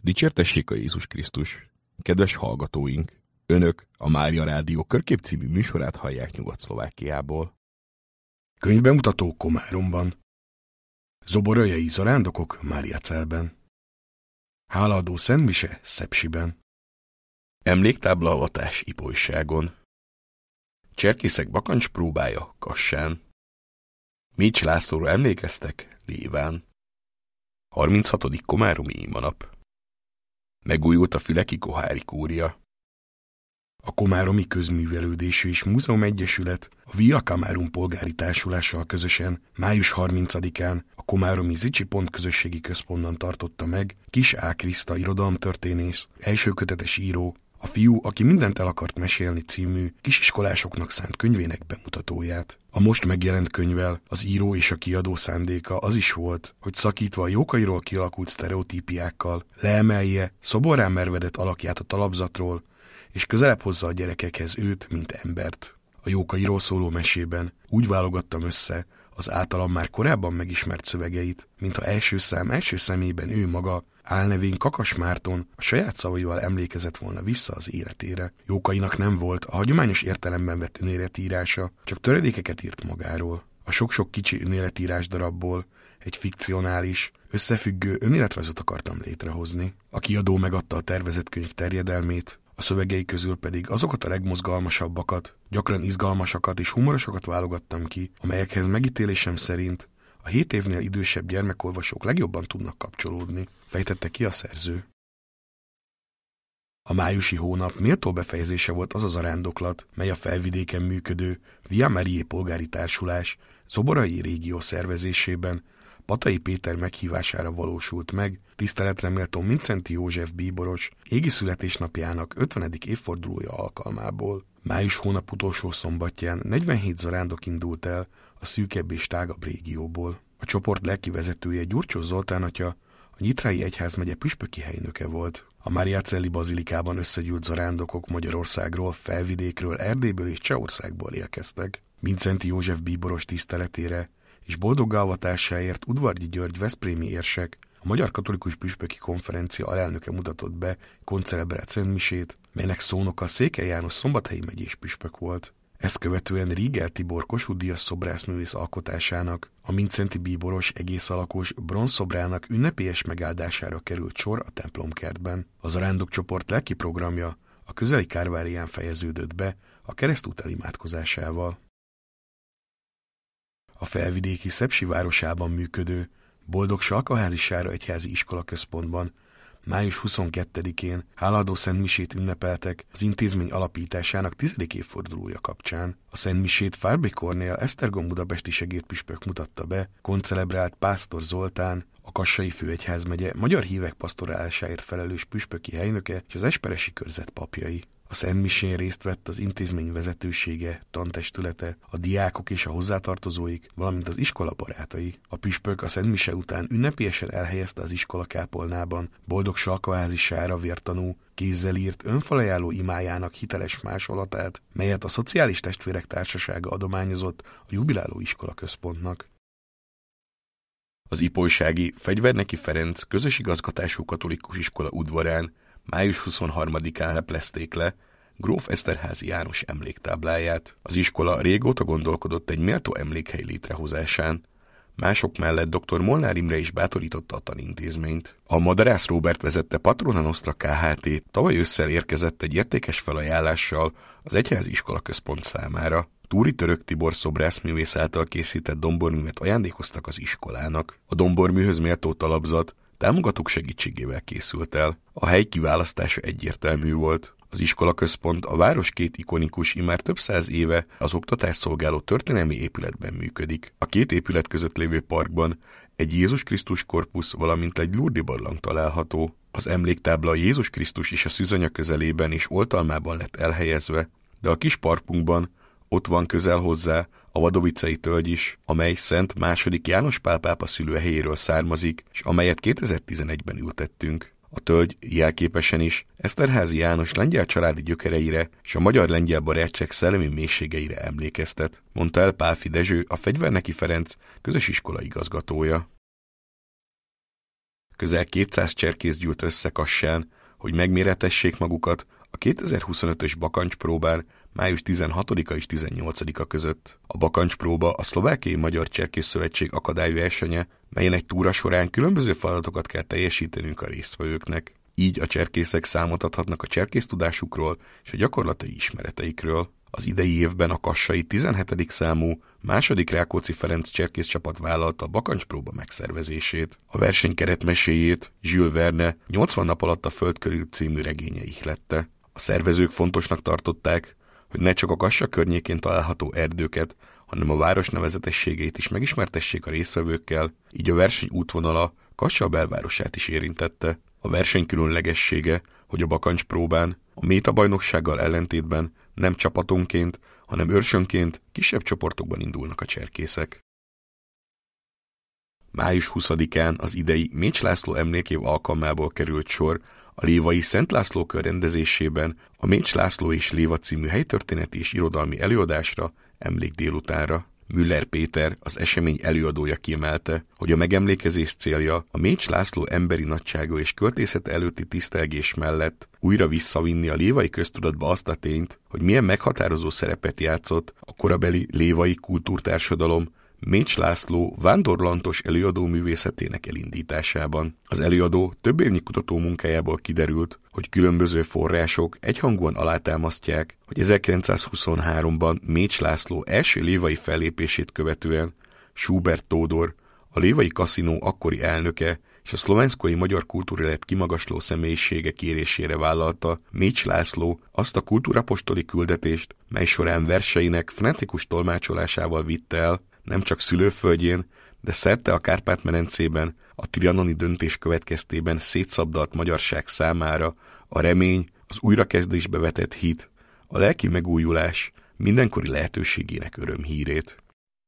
Dicsértessék a Jézus Krisztus! Kedves hallgatóink! Önök a Mária Rádió Körkép című műsorát hallják Nyugat-Szlovákiából. Könyvbemutató Komáromban. Zoboraljai zarándokok Máriacelben. Hálaadó szentmise Szepsiben. Emléktáblaavatás Ipolyságon. Cserkészek bakancs próbája Kassán. Mécs Lászlóra emlékeztek Léván. 36. komáromi imanap. Megújult a Füleki Kohári kúria. A Komáromi Közművelődésű és Múzeum Egyesület a Via Kamárum polgári társulással közösen május 30-án a Komáromi Zicsi Pont közösségi központban tartotta meg Kis A. Kriszta irodalomtörténész, elsőkötetes író, a Fiú, aki mindent el akart mesélni című kisiskolásoknak szánt könyvének bemutatóját. A most megjelent könyvvel az író és a kiadó szándéka az is volt, hogy szakítva a jókairól kialakult sztereotípiákkal leemelje szoborrá mervedett alakját a talapzatról, és közelebb hozza a gyerekekhez őt, mint embert. A jókairól szóló mesében úgy válogattam össze az általam már korábban megismert szövegeit, mintha első szemében ő maga, álnevén Kakas Márton a saját szavaival emlékezett volna vissza az életére. Jókainak nem volt a hagyományos értelemben vett önéletírása, csak töredékeket írt magáról. A sok-sok kicsi önéletírás darabból egy fikcionális, összefüggő önéletrajzot akartam létrehozni. A kiadó megadta a tervezett könyv terjedelmét, a szövegei közül pedig azokat a legmozgalmasabbakat, gyakran izgalmasakat és humorosokat válogattam ki, amelyekhez megítélésem szerint a 7 évnél idősebb gyermekolvasók legjobban tudnak kapcsolódni, fejtette ki a szerző. A májusi hónap méltó befejezése volt az a zarándoklat, mely a Felvidéken működő Via Mariae polgári társulás zoborai régió szervezésében Patai Péter meghívására valósult meg, tiszteletre méltó Mindszenty József bíboros égi születésnapjának 50. évfordulója alkalmából. Május hónap utolsó szombatján 47 zarándok indult el a szűkebb és tágabb régióból. A csoport lelkivezetője Gyurcsó Zoltán atya, a Nyitrái egyházmegye püspöki helynöke volt. A Máriacelli bazilikában összegyűlt zarándokok Magyarországról, Felvidékről, Erdélyből és Csehországból érkeztek. Mindszenty József bíboros tiszteletére és boldoggá avatásáért Udvargyi György veszprémi érsek, a Magyar Katolikus Püspöki Konferencia alelnöke mutatott be koncelebrált szentmisét, melynek szónoka Székely János szombathelyi megyés püspök volt. Ezt követően Rigel Tibor Kossuth Díjas szobrászművész alkotásának, a Mindszenty bíboros egész alakos bronzszobrának ünnepélyes megáldására került sor a templomkertben. A zarándokcsoport lelki programja a közeli Kárvárián fejeződött be a keresztút elimádkozásával. A felvidéki Szepsi városában működő Boldog Salkaházi Sára egyházi iskola központban május 22-én hálaadó szentmisét ünnepeltek az intézmény alapításának 10. évfordulója kapcsán. A szentmisét Fábry Kornél Esztergom budapesti segédpüspök mutatta be, koncelebrált Pásztor Zoltán, a Kassai főegyházmegye magyar hívek pasztorálásáért felelős püspöki helynöke és az esperesi körzet papjai. A szentmisén részt vett az intézmény vezetősége, tantestülete, a diákok és a hozzátartozóik, valamint az iskola barátai. A püspök a szentmise után ünnepélyesen elhelyezte az iskola kápolnában Boldog Salkaházi Sára vértanú, kézzel írt önfelajánló imájának hiteles másolatát, melyet a Szociális Testvérek Társasága adományozott a jubiláló iskola központnak. Az ipolysági Fegyverneki Ferenc közösigazgatású katolikus iskola udvarán május 23-án leplezték le gróf Eszterházy János emléktábláját. Az iskola régóta gondolkodott egy méltó emlékhely létrehozásán. Mások mellett dr. Molnár Imre is bátorította a tanintézményt. A Madarász Róbert vezette Patrona Nostra Kht. Tavaly ősszel érkezett egy értékes felajánlással az egyházi iskola központ számára. Túri Török Tibor szobrászművész által készített domborművet ajándékoztak az iskolának. A domborműhöz méltó talapzat támogatók segítségével készült el. A hely kiválasztása egyértelmű volt. Az iskolaközpont a város két ikonikus, immár több száz éve az oktatást szolgáló történelmi épületben működik. A két épület között lévő parkban egy Jézus Krisztus korpusz, valamint egy Lourdes barlang található. Az emléktábla Jézus Krisztus és a szűzanya közelében és oltalmában lett elhelyezve, de a kis parkunkban ott van közel hozzá a Vadovicei tölgy is, amely Szent II. János Pál pápa szülőhelyéről származik, és amelyet 2011-ben ültettünk. A tölgy jelképesen is Eszterházy János lengyel családi gyökereire és a magyar-lengyel barátság szellemi mélységeire emlékeztet, mondta el Pálfi Dezső, a Fegyverneki Ferenc közösiskola igazgatója. Közel 200 cserkész gyűlt össze Kassán, hogy megméretessék magukat a 2025-ös bakancspróbán május 16-a és 18-a között. A bakancspróba a Szlovákiai Magyar Cserkész Szövetség akadályversenye, melyen egy túra során különböző feladatokat kell teljesítenünk a résztvevőknek. Így a cserkészek számot adhatnak a cserkésztudásukról és a gyakorlati ismereteikről. Az idei évben a kassai 17. számú II. Rákóczi Ferenc cserkészcsapat vállalta a bakancspróba megszervezését. A verseny keretmeséjét Jules Verne 80 nap alatt a föld körül című regénye ihlette. A szervezők fontosnak tartották, hogy ne csak a Kassa környékén található erdőket, hanem a város nevezetességeit is megismertessék a résztvevőkkel, így a verseny útvonala Kassa belvárosát is érintette. A verseny különlegessége, hogy a bakancspróbán a métabajnoksággal ellentétben nem csapatonként, hanem őrsönként kisebb csoportokban indulnak a cserkészek. Május 20-án az idei Mécs László emlékév alkalmából került sor a lévai Szent László kör rendezésében a Mécs László és Léva című helytörténeti és irodalmi előadásra, emlékdélutánra. Müller Péter, az esemény előadója kiemelte, hogy a megemlékezés célja a Mécs László emberi nagysága és költészete előtti tisztelgés mellett újra visszavinni a lévai köztudatba azt a tényt, hogy milyen meghatározó szerepet játszott a korabeli lévai kultúrtársadalom Mécs László vándorlantos előadó művészetének elindításában. Az előadó több évnyi kutató munkájából kiderült, hogy különböző források egyhangúan alátámasztják, hogy 1923-ban Mécs László első lévai fellépését követően Schubert Tódor, a lévai kaszinó akkori elnöke és a szlovenszkói magyar kultúrélet kimagasló személyisége kérésére vállalta Mécs László azt a kultúrapostoli küldetést, mely során verseinek frenetikus tolmácsolásával vitte el nem csak szülőföldjén, de szerte a Kárpát-medencében a trianoni döntés következtében szétszabdalt magyarság számára a remény, az újrakezdésbe vetett hit, a lelki megújulás mindenkori lehetőségének örömhírét.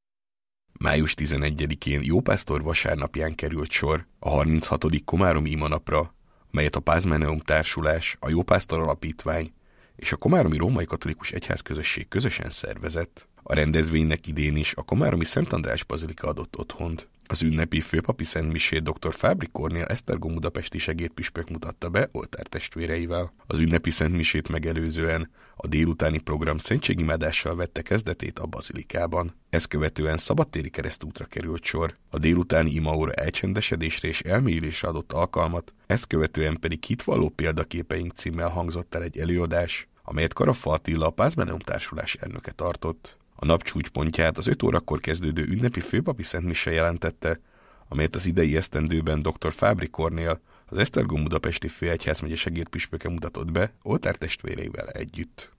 Május 11-én Jópásztor vasárnapján került sor a 36. Komáromi imanapra, melyet a Pázmáneum Társulás, a Jópásztor Alapítvány és a Komáromi Római Katolikus Egyházközösség közösen szervezett. A rendezvénynek idén is a komáromi Szent András bazilika adott otthont. Az ünnepi főpapi szentmisét dr. Fábri Kornél Esztergom budapesti segédpüspök mutatta be oltártestvéreivel. Az ünnepi szentmisét megelőzően a délutáni program szentségimádással vette kezdetét a bazilikában. Ezt követően szabadtéri keresztútra került sor. A délutáni imaóra elcsendesedésre és elmélyülésre adott alkalmat, ezt követően pedig hitvalló példaképeink címmel hangzott el egy előadás, amelyet Karafa Attila, a Pázmáneum Társulás elnöke tartott. A nap csúcspontját az 5 órakor kezdődő ünnepi főpapi szentmise jelentette, amelyet az idei esztendőben dr. Fábri Kornél, az Esztergom budapesti főegyházmegye segédpüspöke mutatott be oltártestvéreivel együtt.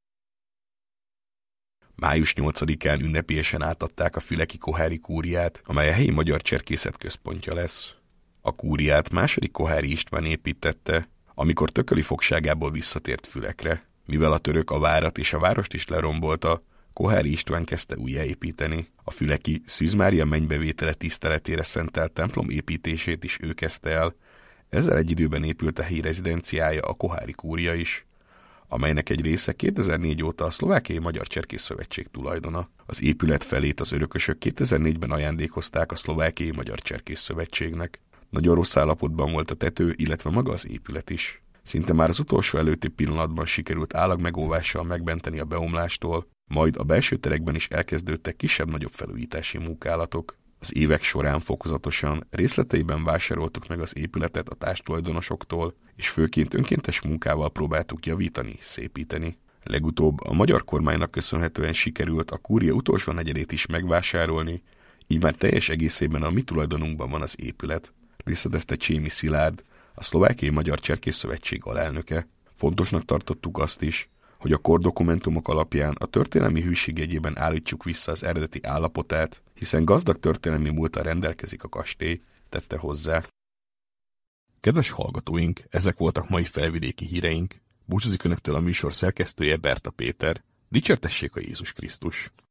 Május 8-án ünnepélyesen átadták a füleki kohári kúriát, amely a helyi magyar cserkészet központja lesz. A kúriát II. Kohári István építette, amikor tököli fogságából visszatért Fülekre. Mivel a török a várat és a várost is lerombolta, Kohári István kezdte újjáépíteni. A füleki Szűz Mária mennybevétele tiszteletére szentelt templom építését is ő kezdte el. Ezzel egy időben épült a helyi rezidenciája, a Kohári kúria is, amelynek egy része 2004 óta a Szlovákiai Magyar Cserkész Szövetség tulajdona. Az épület felét az örökösök 2004-ben ajándékozták a Szlovákiai Magyar Cserkész Szövetségnek. Nagyon rossz állapotban volt a tető, illetve maga az épület is. Szinte már az utolsó előtti pillanatban sikerült állagmegóvással megmenteni a beomlástól, majd a belső terekben is elkezdődtek kisebb-nagyobb felújítási munkálatok. Az évek során fokozatosan részleteiben vásároltuk meg az épületet a társtulajdonosoktól, és főként önkéntes munkával próbáltuk javítani, szépíteni. Legutóbb a magyar kormánynak köszönhetően sikerült a kúria utolsó negyedét is megvásárolni, így már teljes egészében a mi tulajdonunkban van az épület, részletezte Csémi Szilárd, a Szlovákiai Magyar Cserkész Szövetség alelnöke. Fontosnak tartottuk azt is, hogy a kordokumentumok alapján a történelmi hűség jegyében állítsuk vissza az eredeti állapotát, hiszen gazdag történelmi múlttal rendelkezik a kastély, tette hozzá. Kedves hallgatóink, ezek voltak mai felvidéki híreink. Búcsúzik önöktől a műsor szerkesztője, Berta Péter. Dicsértessék a Jézus Krisztus!